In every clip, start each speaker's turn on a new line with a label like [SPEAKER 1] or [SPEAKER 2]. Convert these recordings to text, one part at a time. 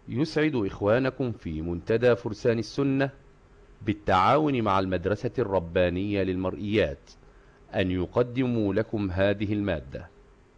[SPEAKER 1] يسعد إخوانكم في منتدى فرسان السنة بالتعاون مع المدرسة الربانية للمرئيات أن يقدموا لكم هذه المادة.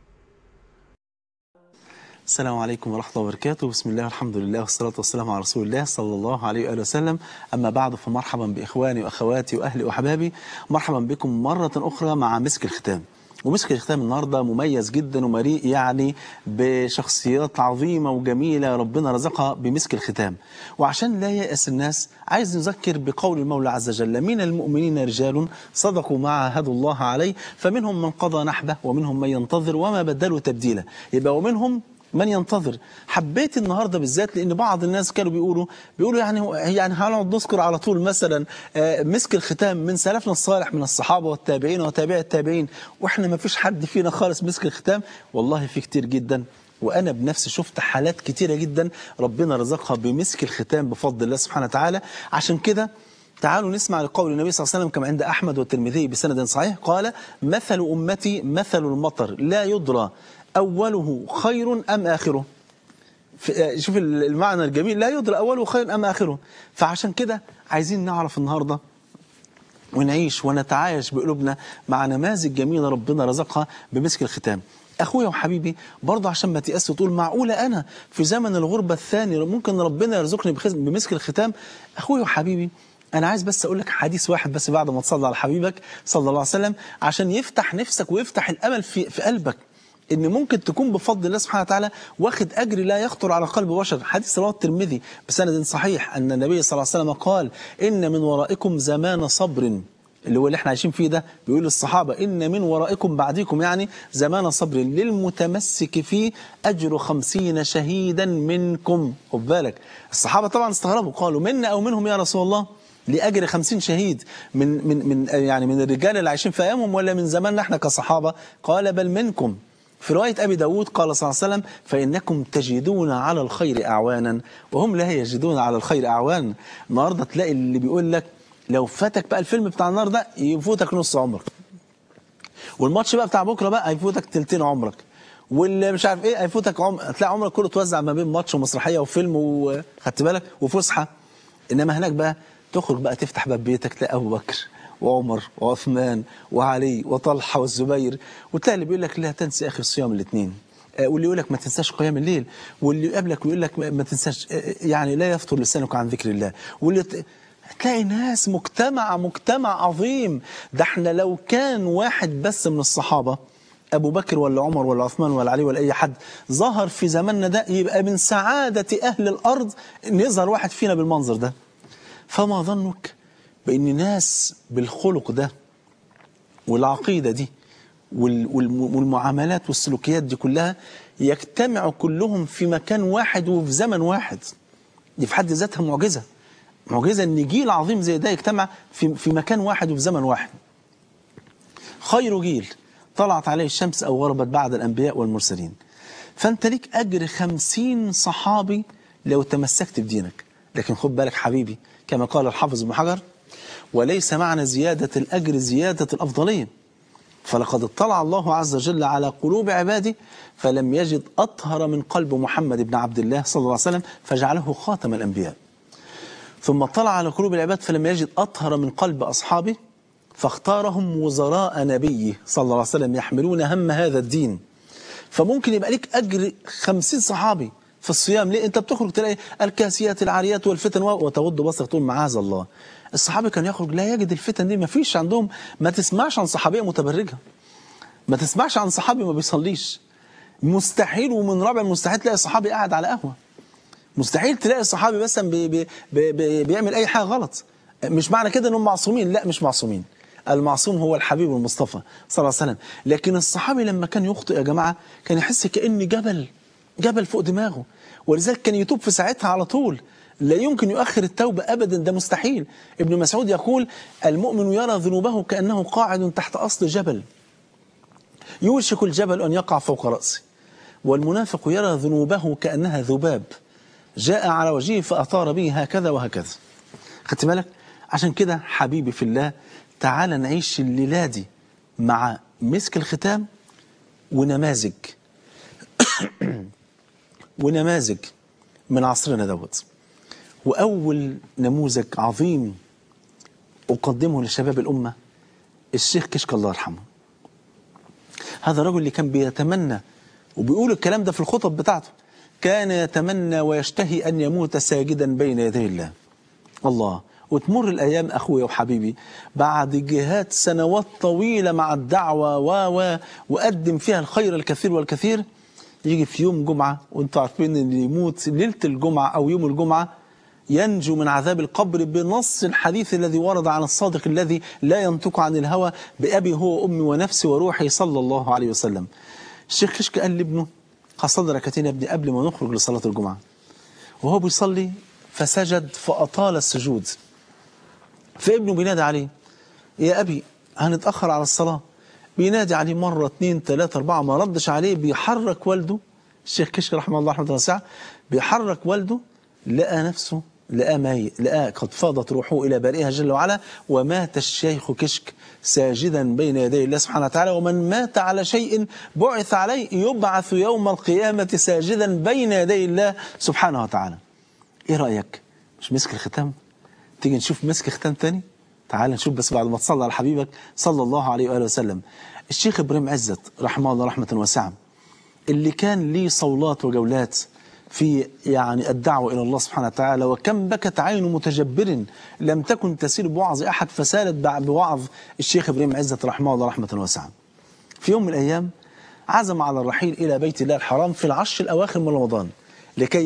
[SPEAKER 2] السلام عليكم ورحمة الله وبركاته. بسم الله والحمد لله والصلاة والسلام على رسول الله صلى الله عليه وآله وسلم. أما بعد، فمرحبا بإخواني وأخواتي وأهلي وأحبابي، مرحبا بكم مرة أخرى مع مسك الختام. ومسك الختام النهاردة مميز جدا ومليء يعني بشخصيات عظيمة وجميلة ربنا رزقها بمسك الختام. وعشان لا ييأس الناس، عايز نذكر بقول المولى عز وجل: من المؤمنين رجال صدقوا ما عاهدوا الله عليه فمنهم من قضى نحبه ومنهم من ينتظر وما بدلوا تبديلا. يبقى ومنهم من ينتظر. حبيت النهارده بالذات لان بعض الناس كانوا بيقولوا يعني هنقعد نذكر على طول مثلا مسك الختام من سلفنا الصالح من الصحابه والتابعين وتابع التابعين، واحنا ما فيش حد فينا خالص مسك الختام. والله في كتير جدا، وانا بنفسي شفت حالات كتيره جدا ربنا رزقها بمسك الختام بفضل الله سبحانه وتعالى. عشان كده تعالوا نسمع لقول النبي صلى الله عليه وسلم كما عند أحمد والترمذي بسند صحيح، قال: مثل أمتي مثل المطر لا يدرى أوله خير أم آخره. شوف المعنى الجميل، لا يدرى أوله خير أم آخره. فعشان كده عايزين نعرف النهاردة ونعيش ونتعايش بقلوبنا مع نماذج جميلة ربنا رزقها بمسك الختام. أخويا وحبيبي، برضه عشان ما تيأس وتقول معقولة أنا في زمن الغربة الثاني ممكن ربنا يرزقني بمسك الختام. أخويا وحبيبي، أنا عايز بس أقول لك حديث واحد بس بعد ما تصلي على حبيبك صلى الله عليه وسلم، عشان يفتح نفسك ويفتح الأمل في قلبك إن ممكن تكون بفضل الله سبحانه وتعالى واخد أجر لا يخطر على قلب بشر. حديث رواه الترمذي بسند صحيح أن النبي صلى الله عليه وسلم قال: إن من ورائكم زمان صبر، اللي احنا عايشين فيه ده. بيقول للصحابة: إن من ورائكم بعدكم يعني زمان صبر للمتمسك فيه أجر 50 شهيدا منكم. خد بالك، الصحابة طبعا استغربوا، قالوا: منا أو منهم يا رسول الله؟ لأجر 50 شهيد من الرجال اللي عايشين في أيامهم ولا من زماننا احنا كصحابة؟ قال: بل منكم. في رواية أبي داود قال صلى الله عليه وسلم: فإنكم تجدون على الخير أعوانا وهم لا يجدون على الخير أعوانا. النهاردة تلاقي اللي بيقول لك لو فاتك بقى الفيلم بتاع النهارده يفوتك نص عمرك، والماتش بقى بتاع بكره بقى هيفوتك تلتين عمرك، واللي مش عارف ايه هيفوتك هتلاقي عمرك كله توزع ما بين ماتش ومسرحيه وفيلم وخدت بالك وفسحه. انما هناك بقى تخرج بقى تفتح باب بيتك تلاقي ابو بكر وعمر وعثمان وعلي وطلحه والزبير، وتلاقي اللي بيقول لك لا تنسى اخي الصيام الاثنين، واللي يقول لك ما تنساش قيام الليل، واللي يقابلك ويقول لك ما تنساش يعني لا يفطر لسانك عن ذكر الله، واللي تلاقي ناس مجتمع عظيم. ده احنا لو كان واحد بس من الصحابة، أبو بكر ولا عمر ولا عثمان ولا علي ولا أي حد ظهر في زماننا ده، يبقى من سعادة أهل الأرض إن يظهر واحد فينا بالمنظر ده. فما ظنك بأن ناس بالخلق ده والعقيدة دي والمعاملات والسلوكيات دي كلها يجتمعوا كلهم في مكان واحد وفي زمن واحد؟ دي في حد ذاتها معجزة. معجزة ان جيل عظيم زي ده يجتمع في مكان واحد وفي زمن واحد. خير جيل طلعت عليه الشمس أو غربت بعد الأنبياء والمرسلين. فأنت ليك أجر 50 صحابي لو تمسكت بدينك. لكن خد بالك حبيبي، كما قال الحافظ ابن حجر: وليس معنى زيادة الأجر زيادة الأفضلية، فلقد اطلع الله عز وجل على قلوب عباده فلم يجد أطهر من قلب محمد بن عبد الله صلى الله عليه وسلم فجعله خاتم الأنبياء. ثم اطلع على قلوب العباد فلم يجد أطهر من قلب أصحابه فاختارهم وزراء نبيه صلى الله عليه وسلم يحملون هم هذا الدين. فممكن يبقى لك أجر 50 صحابي في الصيام. ليه؟ أنت بتخرج تلاقي الكاسيات العاريات والفتن وتغض بصرك تقول معاذ الله. الصحابي كان يخرج لا يجد الفتن دي، ما فيش عندهم. ما تسمعش عن صحابية متبرجة، ما تسمعش عن صحابي ما بيصليش. مستحيل ومن رابع المستحيل تلاقي صحابي قاعد على قهوة. مستحيل تلاقي الصحابي مثلا بيعمل أي حاجة غلط. مش معنى كده أنهم معصومين، لا مش معصومين. المعصوم هو الحبيب المصطفى صلى الله عليه وسلم. لكن الصحابي لما كان يخطئ يا جماعة كان يحس كأن جبل فوق دماغه، ولذلك كان يتوب في ساعتها على طول. لا يمكن يؤخر التوبة أبدا، ده مستحيل. ابن مسعود يقول: المؤمن يرى ذنوبه كأنه قاعد تحت أصل جبل يوشك الجبل أن يقع فوق رأسه، والمنافق يرى ذنوبه كأنها ذباب جاء على وجهه فأطار به هكذا وهكذا. خدت بالك؟ عشان كده حبيبي في الله، تعال نعيش الليلة دي مع مسك الختام ونماذج من عصرنا دوت. وأول نموذج عظيم أقدمه لشباب الأمة الشيخ كشك الله يرحمه. هذا الرجل اللي كان بيتمنى وبيقول الكلام ده في الخطب بتاعته، كان يتمنى ويشتهي أن يموت ساجدا بين يدي الله. الله. وتمر الأيام أخويا وحبيبي بعد جهاد سنوات طويلة مع الدعوة وقدم فيها الخير الكثير والكثير، يجي في يوم جمعة، وانتوا عارفين ان اللي يموت ليلة الجمعة أو يوم الجمعة ينجو من عذاب القبر بنص الحديث الذي ورد عن الصادق الذي لا ينطق عن الهوى بأبي هو أمي ونفسي وروحي صلى الله عليه وسلم. الشيخ كشك قال لابنه هصلي ركعتين يا ابني قبل ما نخرج لصلاة الجمعة. وهو بيصلي فسجد فأطال السجود، فابنه بينادي عليه يا أبي هنتأخر على الصلاة. بينادي عليه مرة 2 3 4 ما ردش عليه. بيحرك والده الشيخ كشك رحمه الله رحمة واسعة، بيحرك والده، لقى نفسه لقى قد فاضت روحه إلى بارئها جل وعلا، ومات الشيخ كشك ساجدا بين يدي الله سبحانه وتعالى. ومن مات على شيء بعث عليه يبعث يوم القيامة ساجدا بين يدي الله سبحانه وتعالى. ايه رأيك؟ مش مسك الختام؟ تيجي نشوف مسك ختام تاني؟ تعال نشوف بس بعد ما تصلي على حبيبك صلى الله عليه وآله وسلم. الشيخ إبراهيم عزت رحمه الله رحمة واسعة، اللي كان ليه صولات وجولات في يعني الدعوة إلى الله سبحانه وتعالى، وكم بكت عين متجبر لم تكن تسير بوعظ أحد فسالت بوعظ الشيخ إبراهيم عزت رحمه الله رحمة واسعة. في يوم من الأيام عزم على الرحيل إلى بيت الله الحرام في العشر الأواخر من رمضان لكي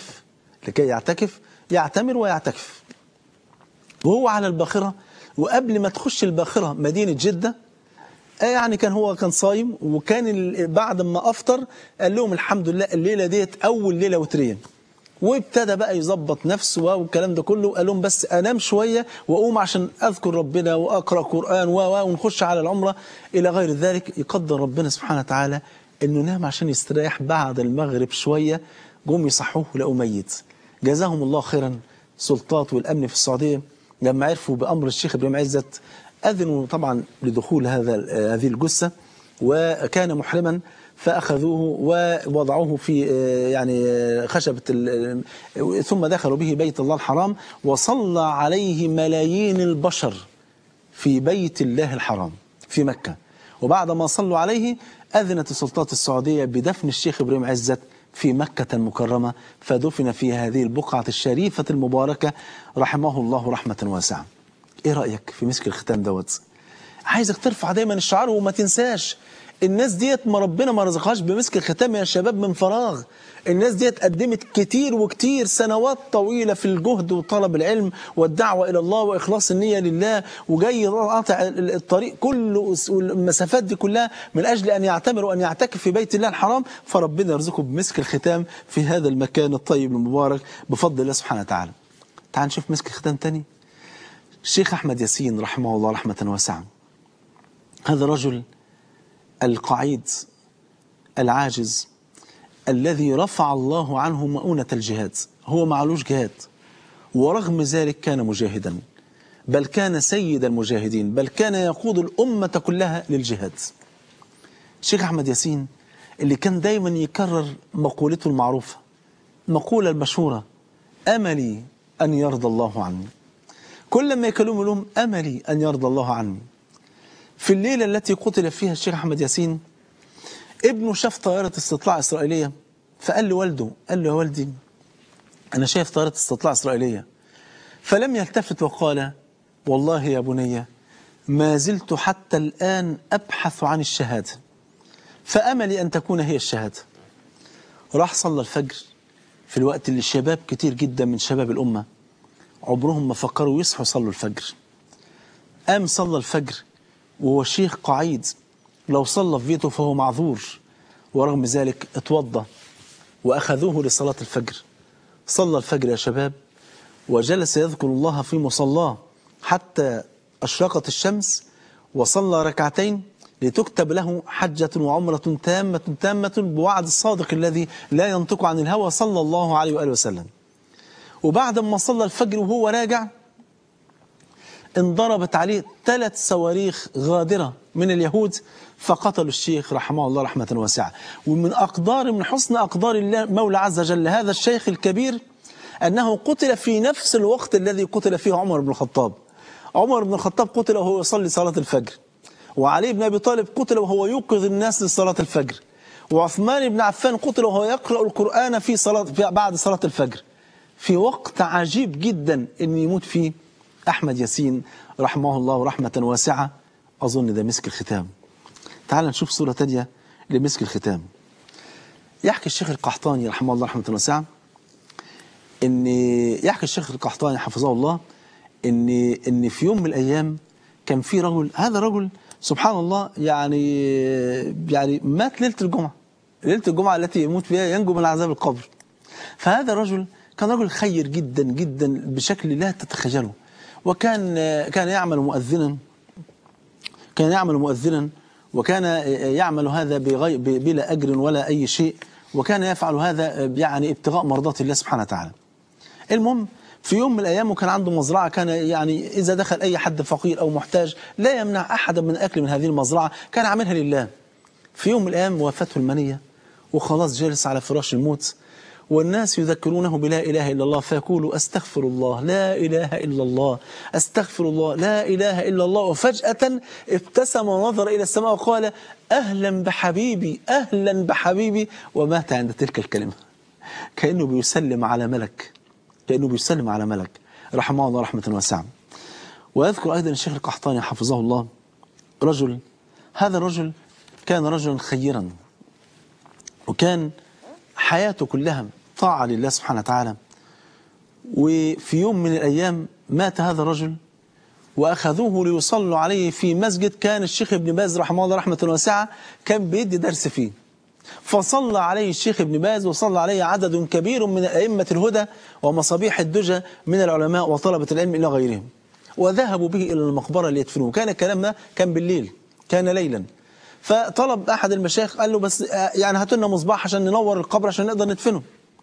[SPEAKER 2] يعتكف يعتمر ويعتكف. وهو على الباخرة، وقبل ما تخش الباخرة مدينة جدة يعني كان صايم، وكان بعد ما أفطر قال لهم الحمد لله الليلة ديت أول ليلة وترية، وابتدى بقى يظبط نفسه والكلام ده كله. قال لهم بس أنام شوية وأقوم عشان أذكر ربنا وأقرأ قرآن ونخش على العمرة إلى غير ذلك. يقدر ربنا سبحانه وتعالى إنه نام عشان يستريح. بعد المغرب شوية قوم يصحوه لقوا ميت. جزاهم الله خيرا سلطات والأمن في السعودية لما عرفوا بأمر الشيخ إبراهيم عزت أذنوا طبعا لدخول هذه الجثة، وكان محرما، فأخذوه ووضعوه في يعني خشبة ثم دخلوا به بيت الله الحرام، وصلى عليه ملايين البشر في بيت الله الحرام في مكة. وبعد ما صلوا عليه أذنت السلطات السعودية بدفن الشيخ إبراهيم عزت في مكة المكرمة، فدفن في هذه البقعة الشريفة المباركة رحمه الله رحمة واسعة. ايه رأيك في مسك الختام دوت؟ عايزك ترفع دايما الشعار وما تنساش الناس ديت ما ربنا ما رزقهاش بمسك الختام يا شباب من فراغ. الناس ديت قدمت كتير وكتير سنوات طويلة في الجهد وطلب العلم والدعوة إلى الله وإخلاص النية لله، وجاي قاطع الطريق كله والمسافات دي كلها من أجل أن يعتمر وأن يعتكف في بيت الله الحرام، فربنا يرزقه بمسك الختام في هذا المكان الطيب المبارك بفضل الله سبحانه وتعالى. تعال نشوف مسك الختام تاني. الشيخ أحمد ياسين رحمه الله رحمة واسعة، هذا رجل القعيد العاجز الذي رفع الله عنه مؤونة الجهاد. هو معلوش جهاد، ورغم ذلك كان مجاهدا، بل كان سيد المجاهدين، بل كان يقود الأمة كلها للجهاد. الشيخ أحمد ياسين اللي كان دايما يكرر مقولته المعروفة، مقولة المشهورة: أملي أن يرضى الله عني. كل ما يكلموا لهم أملي أن يرضى الله عني. في الليلة التي قتل فيها الشيخ أحمد ياسين، ابنه شاف طائرة استطلاع إسرائيلية، فقال لوالده، قال له: يا والدي أنا شايف طائرة استطلاع إسرائيلية. فلم يلتفت وقال: والله يا بني ما زلت حتى الآن أبحث عن الشهادة، فأملي أن تكون هي الشهادة. راح صلى الفجر في الوقت اللي الشباب كتير جدا من شباب الأمة عمرهم ما فكروا يصحوا صلوا الفجر. قام صلى الفجر وهو شيخ قعيد، لو صلى في بيته فهو معذور، ورغم ذلك اتوضى وأخذوه لصلاة الفجر. صلى الفجر يا شباب وجلس يذكر الله في مصلاه حتى أشرقت الشمس، وصلى ركعتين لتكتب له حجة وعمرة تامة بوعد الصادق الذي لا ينطق عن الهوى صلى الله عليه وآله وسلم. وبعد ما صلى الفجر وهو راجع انضربت عليه 3 صواريخ غادرة من اليهود، فقتلوا الشيخ رحمه الله رحمة واسعة. من حسن أقدار الله مولى عز وجل هذا الشيخ الكبير أنه قتل في نفس الوقت الذي قتل فيه عمر بن الخطاب. عمر بن الخطاب قتل وهو يصلي صلاة الفجر، وعلي بن أبي طالب قتل وهو يوقظ الناس لصلاة الفجر، وعثمان بن عفان قتل وهو يقرأ القرآن بعد صلاة الفجر، في وقت عجيب جدا أن يموت فيه أحمد ياسين رحمه الله رحمة واسعة. أظن ده مسك الختام. تعال نشوف صورة تانية لمسك الختام. يحكي الشيخ القحطاني رحمه الله رحمة واسعة يحكي الشيخ القحطاني حفظه الله إن في يوم من الأيام كان في رجل، هذا الرجل سبحان الله يعني مات ليلة الجمعة، ليلة الجمعة التي يموت فيها ينجو من عذاب القبر. فهذا الرجل كان رجل خير جدا جدا بشكل لا تتخيله، وكان يعمل مؤذنا، وكان يعمل هذا بلا أجر ولا أي شيء، وكان يفعل هذا يعني ابتغاء مرضات الله سبحانه وتعالى. المهم في يوم من الأيام وكان عنده مزرعة، كان يعني إذا دخل أي حد فقير أو محتاج لا يمنع أحدا من الأكل من هذه المزرعة، كان عاملها لله. في يوم من الأيام وافته المنية وخلاص جالس على فراش الموت، والناس يذكرونه بلا إله إلا الله، فيقول أستغفر الله لا إله إلا الله، أستغفر الله لا إله إلا الله. وفجأة ابتسم ونظر إلى السماء وقال أهلا بحبيبي أهلا بحبيبي، ومات عند تلك الكلمة. كأنه بيسلم على ملك رحمه الله رحمة واسعة. ويذكر أيضا الشيخ القحطاني حفظه الله هذا الرجل كان رجلا خيرا، وكان حياته كلها طاعة لله سبحانه وتعالى. وفي يوم من الأيام مات هذا الرجل، وأخذوه ليصلوا عليه في مسجد كان الشيخ ابن باز رحمه الله رحمة واسعة كان بيدي درس فيه. فصلى عليه الشيخ ابن باز وصلى عليه عدد كبير من أئمة الهدى ومصابيح الدجى من العلماء وطلبة العلم إلى غيرهم، وذهبوا به إلى المقبرة ليدفنوه. كان الكلام ده كان بالليل، كان ليلا. فطلب أحد المشايخ قال له بس يعني هاتوا لنا مصباح عشان ننور القبر عشان نقدر ندفنه.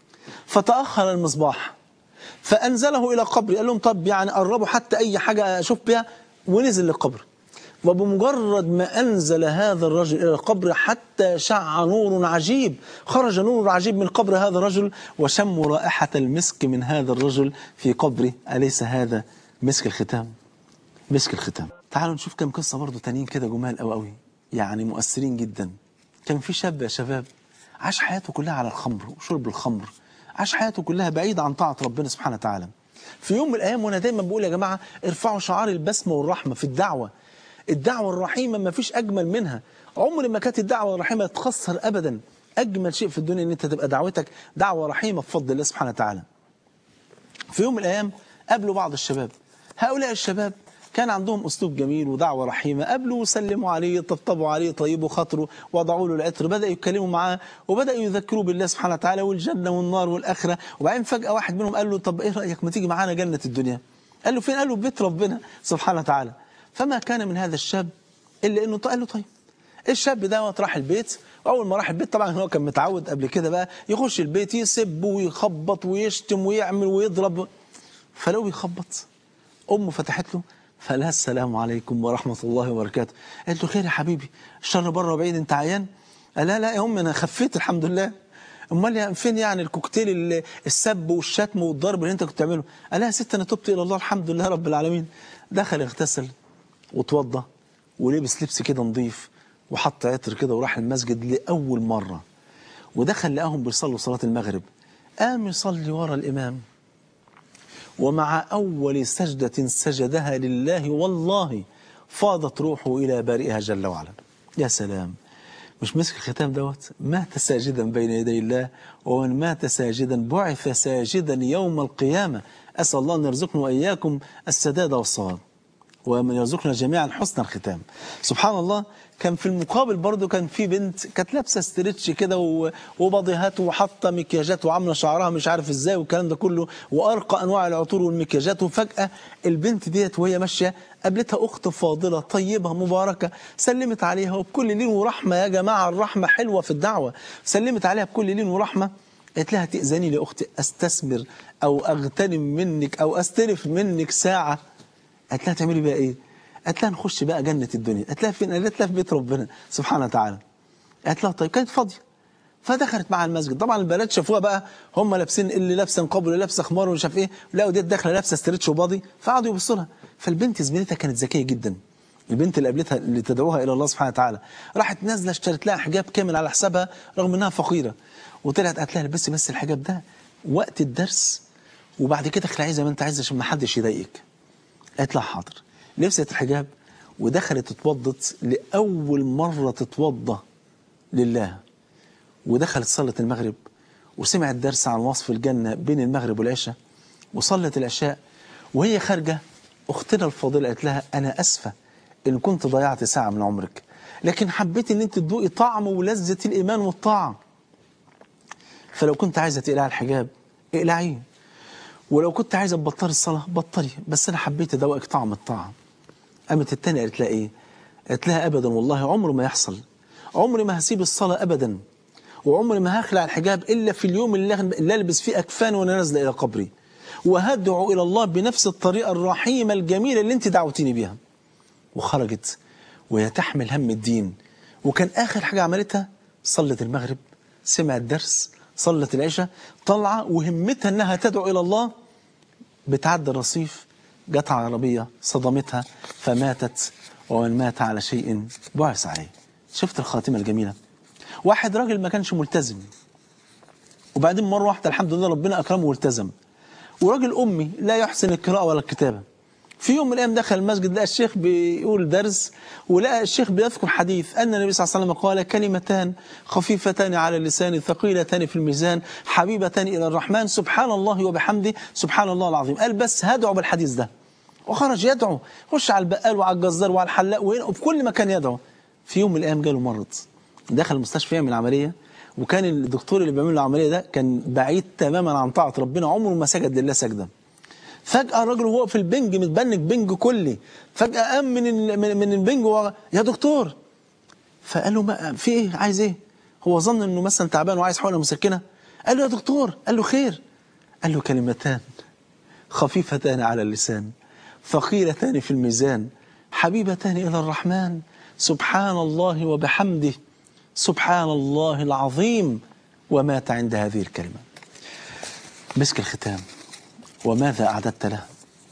[SPEAKER 2] فتأخر المصباح فأنزله إلى قبر، قال لهم طب يعني قربوا حتى أي حاجة أشوف بها، ونزل للقبر. وبمجرد ما أنزل هذا الرجل إلى القبر حتى شع نور عجيب، خرج نور عجيب من قبر هذا الرجل، وشموا رائحة المسك من هذا الرجل في قبره. أليس هذا مسك الختام؟ مسك الختام. تعالوا نشوف كم قصة برضو تانيين كده جمال أوي يعني مؤثرين جدا. كان في شاب يا شباب عاش حياته كلها على الخمر وشرب الخمر، عاش حياته كلها بعيد عن طاعة ربنا سبحانه وتعالى. في يوم من الأيام، وأنا دايما بقول يا جماعة ارفعوا شعار البسمة والرحمة في الدعوة. الدعوة الرحيمة ما فيش أجمل منها. عمر ما كانت الدعوة الرحيمة تخسر أبدا. أجمل شيء في الدنيا أن أنت تبقى دعوتك دعوة رحيمة بفضل الله سبحانه وتعالى. في يوم من الأيام قابلوا بعض الشباب. هؤلاء الشباب كان عندهم أسلوب جميل ودعوة رحيمة. قابلوا وسلموا عليه، طبطبوا عليه، طيبوا خاطره، وضعوا له العطر، بدأوا يتكلموا معاه وبدأوا يذكروا بالله سبحانه وتعالى والجنة والنار والآخرة. وبعدين فجأة واحد منهم قال له طب إيه رأيك ما تيجي معانا جنة الدنيا؟ قال له فين؟ قال له بيت ربنا سبحانه وتعالى. فما كان من هذا الشاب إلا إنه قال له طيب. الشاب ده راح البيت، وأول ما راح البيت طبعا هو كان متعود قبل كده بقى يخش البيت يسب ويخبط ويشتم ويعمل ويضرب. فلو بيخبط أمه فتحت له فقال السلام عليكم ورحمة الله وبركاته. قالت له خير يا حبيبي، الشر بره وبعيد، انت عيان؟ قال لا يا أمي أنا خفيت الحمد لله. امال فين يعني الكوكتيل السب والشتم والضرب اللي انت كنت تعمله؟ قال يا ست أنا تبت إلى الله الحمد لله رب العالمين. دخل اغتسل وتوضى ولبس لبس كده نظيف وحط عطر كده وراح المسجد لأول مرة، ودخل لقاهم بيصلوا صلاة المغرب. قام يصلي ورا الإمام، ومع أول سجدة سجدها لله والله فاضت روحه إلى بارئها جل وعلا. يا سلام، مش مسك الختام دوت؟ مات ساجدا بين يدي الله، ومن مات ساجدا بعث ساجدا يوم القيامة. أسأل الله أن يرزقنا وإياكم السداد والصواب، ومن يرزقنا جميعا حسن الختام. سبحان الله. كان في المقابل برضو كان في بنت كانت لابسه ستريتش كده وبضيهات وحاطه مكياجات وعامله شعرها مش عارف ازاي والكلام ده كله، وارقى انواع العطور والمكياجات. وفجاه البنت ديت وهي ماشيه قابلتها اخت فاضله طيبه مباركه، سلمت عليها وبكل لين ورحمه. يا جماعه الرحمه حلوه في الدعوه. سلمت عليها بكل لين ورحمه، قالت لها تأذني لي اختي استثمر او اغتنم منك او استلف منك ساعه؟ قالت لها تعملي بقى ايه؟ قالت لها نخش بقى جنة الدنيا. قالت لها فين؟ قالت لها في بيت ربنا سبحانه وتعالى. قالت لها طيب. كانت فاضية، فدخلت مع المسجد. طبعا البنات شافوها بقى، هم لابسين اللي لابسه نقاب واللي لابسه خمار ومش عارف ايه، لقوا ديت داخله لابسه ستريتش وباضي، فقعدوا يبصوا لها. فالبنت زميلتها كانت ذكيه جدا، البنت اللي قابلتها اللي تدعوها الى الله سبحانه وتعالى، راحت نازله اشترت لها حجاب كامل على حسابها رغم انها فقيره، وطلعت قالت لها البسي بس الحجاب ده وقت الدرس، وبعد كده اخلعيه زي ما انت عايزه عشان ما حدش يضايقك. قالت لها حاضر. لبست الحجاب ودخلت اتوضت لاول مره تتوضى لله، ودخلت صلت المغرب وسمعت درس عن وصف الجنة بين المغرب والعشاء، وصلت العشاء. وهي خارجة أختنا الفاضلة قالت لها أنا أسفة إن كنت ضيعت ساعة من عمرك، لكن حبيت إن أنت تذوقي طعم ولذة الإيمان والطاعة، فلو كنت عايزة تقلعي الحجاب اقلعيه، ولو كنت عايزة تبطلي الصلاة بطلي، بس أنا حبيت أذوقك طعم الطاعة. قامت التانية قالت لها إيه؟ قالت لها أبدا والله عمره ما يحصل، عمري ما هسيب الصلاة أبدا، وعمري ما هخلع الحجاب إلا في اليوم اللي ألبس فيه أكفان وأنا نازلة إلى قبري، وهدعو إلى الله بنفس الطريقة الرحيمة الجميلة اللي أنت دعوتيني بيها. وخرجت وهي تحمل هم الدين، وكان آخر حاجة عملتها صلت المغرب، سمعت درس، صلت العشاء، طلعة وهمتها أنها تدعو إلى الله. بتعدي الرصيف جت عربية صدمتها فماتت، ومن مات على شيء بعث عليه. شفت الخاتمة الجميلة؟ واحد راجل ما كانش ملتزم، وبعدين مرة واحدة الحمد لله ربنا أكرمه والتزم، وراجل أمي لا يحسن القراءة ولا الكتابة. في يوم من الأيام دخل المسجد لقى الشيخ بيقول درس، ولقى الشيخ بيذكر حديث أن النبي صلى الله عليه وسلم قال كلمتان خفيفتان على اللسان ثقيلتان في الميزان حبيبتان إلى الرحمن سبحان الله وبحمده سبحان الله العظيم. قال بس هدعو بالحديث ده، وخرج يدعو، خش على البقال وعلى الجزار وعلى الحلاق وفي كل مكان يدعو. في يوم من الأيام جاله مرض، دخل المستشفى يعمل عملية، وكان الدكتور اللي بيعمل له العملية ده كان بعيد تماما عن طاعة ربنا، عمره ما سجد لله سجدة. فجأة الراجل وهو في البنج متبنج بنج كلي، فجأة قام من البنج يا دكتور. فقال له ما في ايه؟ عايز ايه؟ هو ظن انه مثلا تعبان وعايز حقنة مسكنة. قال له يا دكتور. قال له خير. قال له كلمتان خفيفتان على اللسان ثقيلتان في الميزان حبيبتان إلى الرحمن سبحان الله وبحمده سبحان الله العظيم. ومات عند هذه الكلمة. مسك الختام، وماذا أعددت له؟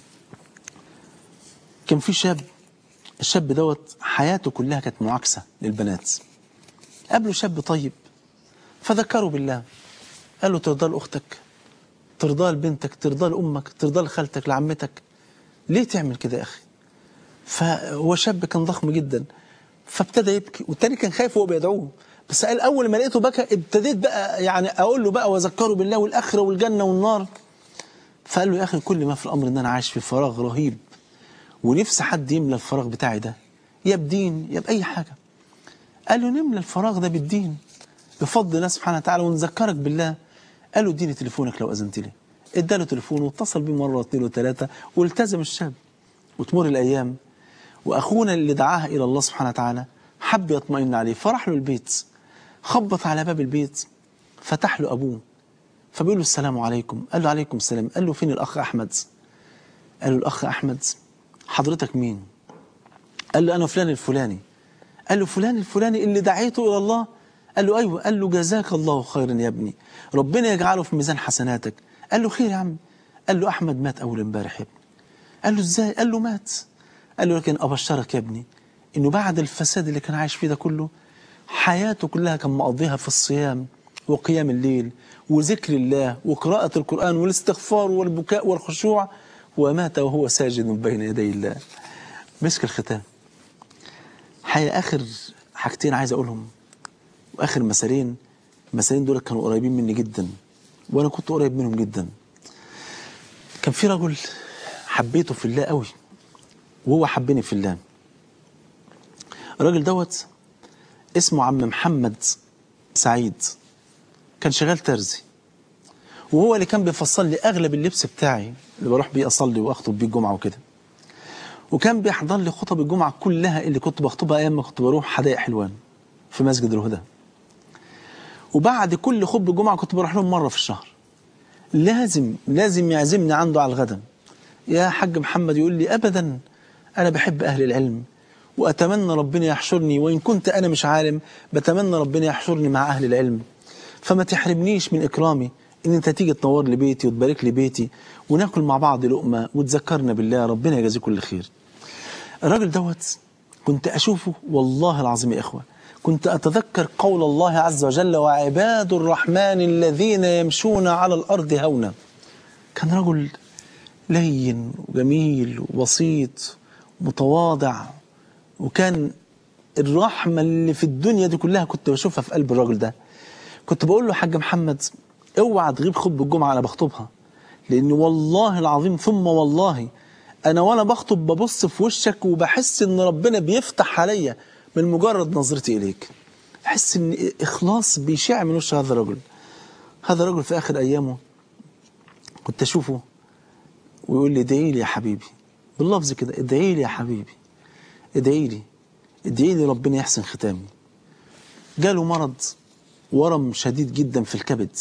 [SPEAKER 2] كان في شاب، الشاب دوت حياته كلها كانت معاكسة للبنات. قابله شاب طيب فذكره بالله، قال له ترضى لأختك، ترضى لبنتك، ترضى لأمك، ترضى لخالتك، لعمتك، ليه تعمل كده يا أخي؟ فهو شاب كان ضخم جدا، فابتدى يبكي، والتاني كان خايف وهو بيدعوه، بس قال أول ما لقيته بكى ابتديت بقى يعني أقول له بقى وأذكره بالله والآخرة والجنة والنار. فقال له يا أخي كل ما في الأمر إن أنا عايش في فراغ رهيب، ونفسي حد يملى الفراغ بتاعي ده، يا بدين يا بأي حاجة. قال له نملى الفراغ ده بالدين بفضل الله سبحانه وتعالى ونذكرك بالله. قال له اديني تليفونك لو أذنت لي. اداله تليفونه واتصل بيه مرة واثنين وثلاثة، والتزم الشاب. وتمر الأيام، وأخونا اللي دعاها إلى الله سبحانه وتعالى حب يطمئن عليه، فرح له البيت، خبط على باب البيت، فتح له أبوه، فبيقول له السلام عليكم. قال له عليكم السلام. قال له فين الأخ أحمد؟ قال له الأخ أحمد؟ حضرتك مين؟ قال له أنا فلان الفلاني. قال له فلان الفلاني اللي دعيته إلى الله؟ قال له أيوه. قال له جزاك الله خيرا يا ابني، ربنا يجعله في ميزان حسناتك. قال له خير يا عم. قال له أحمد مات أول امبارح يا ابني. قال له إزاي؟ قال له مات. قال له لكن أبشرك يا ابني إنه بعد الفساد اللي كان عايش فيه ده كله، حياته كلها كان مقضيها في الصيام وقيام الليل وذكر الله وقراءة القرآن والاستغفار والبكاء والخشوع، ومات وهو ساجد بين يدي الله. مسك الختام. حقيقة آخر حاجتين عايز أقولهم، وآخر مثالين، المثالين دول كانوا قريبين مني جدا، وأنا كنت قريب منهم جدا. كان في رجل حبيته في الله قوي، وهو حبني في الله. الراجل دوت اسمه عم محمد سعيد، كان شغال ترزي، وهو اللي كان بيفصل لي أغلب اللبس بتاعي اللي بروح بيه أصلي وأخطب بيه الجمعة وكده، وكان بيحضر لي خطب الجمعة كلها اللي كنت بخطبها أيام ما كنت بروح حدائق حلوان في مسجد الهدى. وبعد كل خطبة الجمعة كنت بروح لهم مرة في الشهر، لازم يعزمني عنده على الغدا. يا حاج محمد، يقول لي أبدا أنا بحب أهل العلم وأتمنى ربنا يحشرني، وإن كنت أنا مش عالم بتمنى ربنا يحشرني مع أهل العلم، فما تحرمنيش من إكرامي إن أنت تيجي تنور لي بيتي وتبارك لي بيتي وناكل مع بعض لقمة وتذكرنا بالله، ربنا يجازيه كل خير. الراجل دوت كنت أشوفه والله العظيم يا إخوة، كنت أتذكر قول الله عز وجل: وعباد الرحمن الذين يمشون على الأرض هونا. كان رجل لين وجميل وبسيط متواضع، وكان الرحمة اللي في الدنيا دي كلها كنت بشوفها في قلب الراجل ده. كنت بقول له: حاج محمد اوعى تغيب خطبة الجمعة أنا بخطبها، لأن والله العظيم ثم والله أنا وأنا بخطب ببص في وشك وبحس إن ربنا بيفتح عليا من مجرد نظرتي إليك. أحس إن إخلاص بيشع من وش هذا الرجل. هذا الرجل في آخر أيامه كنت أشوفه ويقول لي: ادعي لي يا حبيبي، باللفظ كده، ادعي لي يا حبيبي، ادعي لي، ادعي لي ربنا يحسن ختامي. جاله مرض ورم شديد جدا في الكبد،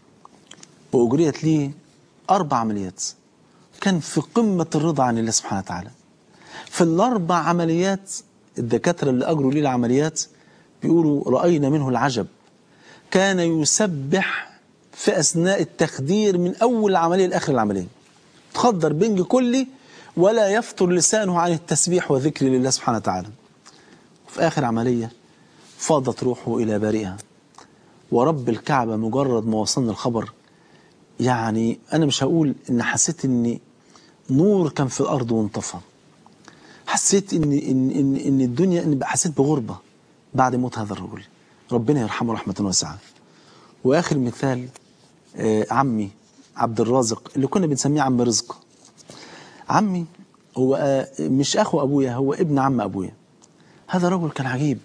[SPEAKER 2] وأجريت ليه 4 عمليات. كان في قمة الرضا عن الله سبحانه وتعالى. في ال4 عمليات الدكاترة اللي أجروا ليه العمليات بيقولوا: رأينا منه العجب. كان يسبح في أثناء التخدير من أول العملية لآخر العملية، تخدر بنج كلي ولا يفتر لسانه عن التسبيح وذكر لله سبحانه وتعالى. وفي آخر عملية فاضت روحه إلى بارئها، ورب الكعبة مجرد ما وصلنا الخبر، يعني أنا مش هقول إن حسيت إن نور كان في الأرض وانطفى. حسيت إن الدنيا، إن حسيت بغربة بعد موت هذا الرجل، ربنا يرحمه رحمة واسعة. وآخر مثال عمي عبد الرازق اللي كنا بنسميه عم رزق. عمي هو مش أخو أبويا، هو ابن عم أبويا. هذا رجل كان عجيب،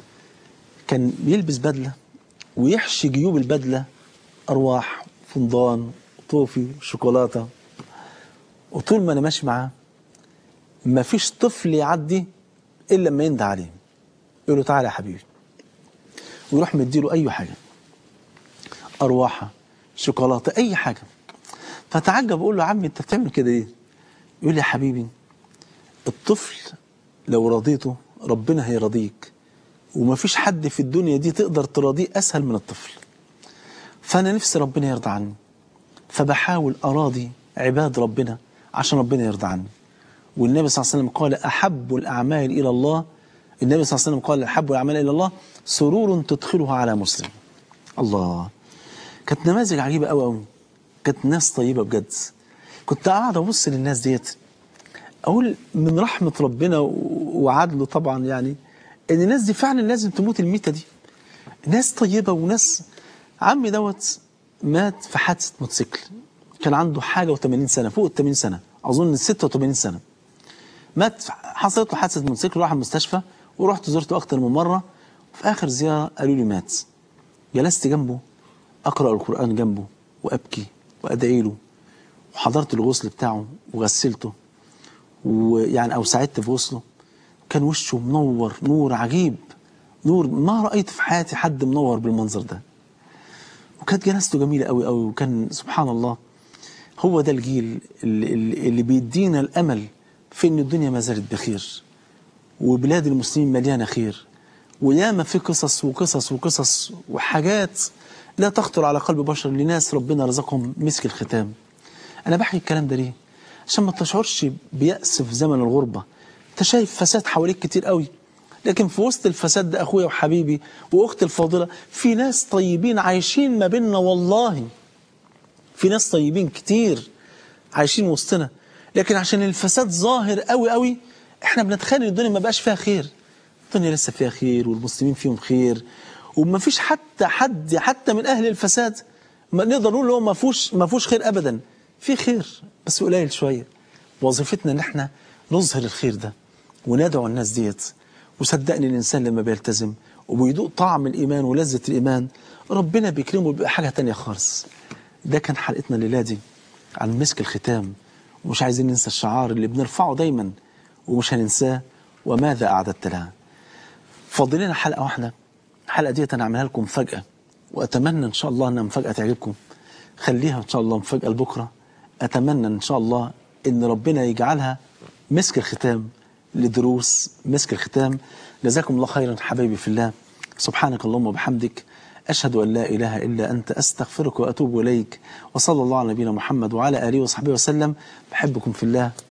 [SPEAKER 2] كان بيلبس بدلة ويحشي جيوب البدلة أرواح، فندان، طوفي، شوكولاتة. وطول ما أنا ماشي معاه ما فيش طفل يعدي إلا لما يندى عليه يقول له: تعالى يا حبيبي، ويروح مديله أي حاجة، أرواحة، شوكولاتة، أي حاجة. فتعجب، أقول له: عمي أنت بتعمل كده إيه؟ يقول لي: يا حبيبي الطفل لو رضيته ربنا هيرضيك، وما فيش حد في الدنيا دي تقدر تراضيه أسهل من الطفل. فأنا نفسي ربنا يرضى عني، فبحاول أراضي عباد ربنا عشان ربنا يرضى عني. والنبي صلى الله عليه وسلم قال: أحب الأعمال إلى الله، النبي صلى الله عليه وسلم قال: أحب الأعمال إلى الله سرور تدخلها على مسلم. الله، كانت نماذج عجيبة أوي أوي، كانت ناس طيبة بجد. كنت قاعد أبص للناس ديت أقول من رحمة ربنا وعدله طبعا، يعني إن الناس دي فعلا لازم تموت الميتة دي. ناس طيبة وناس. عمي دوت مات في حادثة موتوسيكل، كان عنده حاجة و80 سنة، فوق ال80 سنة، أظن 86 سنة. مات، حصلت له حادثة موتوسيكل، راح المستشفى ورحت زرته أكتر من مرة. وفي آخر زيارة قالوا لي مات. جلست جنبه أقرأ القرآن جنبه وأبكي وأدعي له، وحضرت الغسل بتاعه وغسلته، ويعني أو ساعدت في غسله. كان وشه منور نور عجيب، نور ما رأيت في حياتي حد منور بالمنظر ده. وكانت جنازته جميلة قوي قوي. وكان سبحان الله هو ده الجيل اللي بيدينا الأمل في إن الدنيا ما زالت بخير، وبلاد المسلمين مليانة خير، وياما في قصص وقصص وقصص وحاجات لا تخطر على قلب بشر لناس ربنا رزقهم مسك الختام. أنا بحكي الكلام ده ليه؟ عشان ما تشعرش بيأس في زمن الغربة. أنت شايف فساد حواليك كتير قوي، لكن في وسط الفساد ده أخويا وحبيبي وأختي الفاضلة في ناس طيبين عايشين ما بيننا. والله في ناس طيبين كتير عايشين وسطنا، لكن عشان الفساد ظاهر قوي قوي احنا بنتخيل الدنيا ما بقاش فيها خير. الدنيا لسه فيها خير والمسلمين فيهم خير، وما فيش حتى من أهل الفساد ما نقدر نقول له ما فيهوش خير أبدا. في خير بس قليل شوية. وظيفتنا ان احنا نظهر الخير ده وندعو الناس ديت. وصدقني الإنسان لما بيلتزم وبيدوق طعم الإيمان ولذة الإيمان ربنا بيكرمه بيبقى حاجة تانية خالص. ده كان حلقتنا الليلة دي عن مسك الختام، ومش عايزين ننسى الشعار اللي بنرفعه دايما ومش هننساه: وماذا أعددت لها. فاضل لنا حلقة واحدة. الحلقة ديت أنا أعملها لكم مفاجأة، وأتمنى إن شاء الله أنها مفاجأة تعجبكم. خليها إن شاء الله مفاجأة لبكرة. أتمنى إن شاء الله إن ربنا يجعلها مسك الختام لدروس مسك الختام. جزاكم الله خيرا حبايبي في الله. سبحانك اللهم وبحمدك، أشهد أن لا إله إلا أنت، أستغفرك وأتوب إليك. وصلى الله على نبينا محمد وعلى آله وصحبه وسلم. بحبكم في الله،